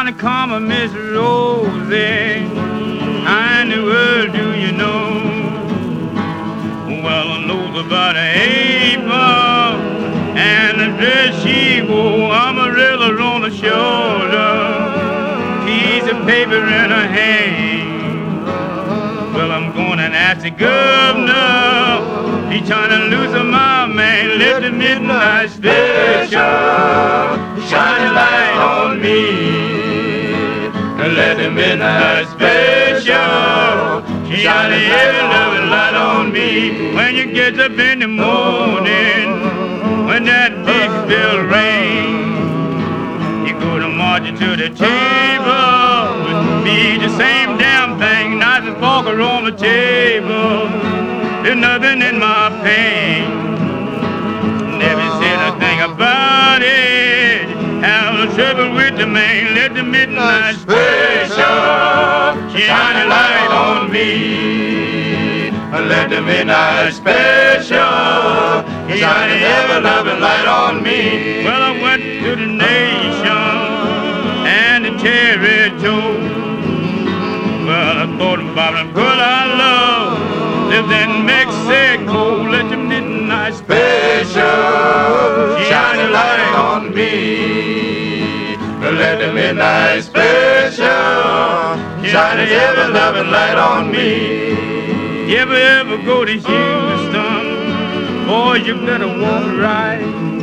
Johnny Carmer, Miss Rosie, how in the world do you know? Well, I know about April and the dress she wore, umbrellas on the shoulder, piece of paper in her hand. Well, I'm going and ask the governor, he's trying to loosen my man, let the midnight special shine a light on me. Let the midnight special shine a heavy loving light on me. When you get up in the morning, when that big bell rings, you go to marching to the table with me, the same damn thing, knife and fork are on the table. There's nothing in my pain. Never said a thing about it. Have no trouble with the man. Let the midnight special shine a light on me. Let the midnight special shine a ever loving light on me. Well, I went to the nation and the territory. Well, I thought about the girl I love lives in Mexico. Let the midnight special shine a light on me. Let the midnight special shine a ever loving light on me. You ever go to Houston? Boy, you better walk right,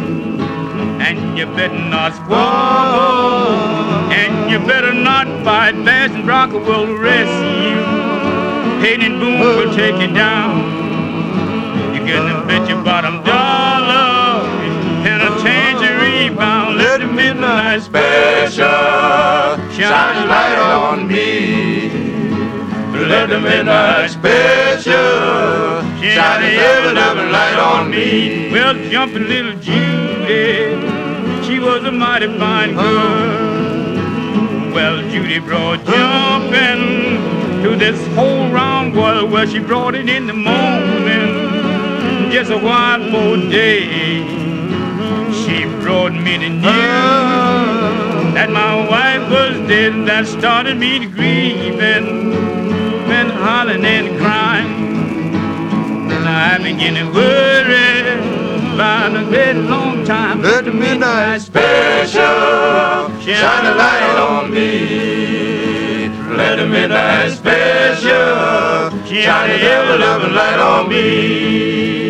and you better not squabble, and you better not fight. Bass and Bronco will arrest you. Hayden and Boone will take you down. You get them bet your bottom dollar, penitentiary bound. Let the midnight special shine a light on me. Let the midnight special shine a ever loving light on me. Well, jumping little Judy, she was a mighty fine girl. Well, Judy brought jumping to this whole round world where she brought it in the morning, just a while for day. She brought me the news that my wife was dead. That started me to grieving, been hollering and crying. Now I begin to worry about a very long time. Let the midnight special shine a light on me. Let the midnight special shine a ever loving light on me.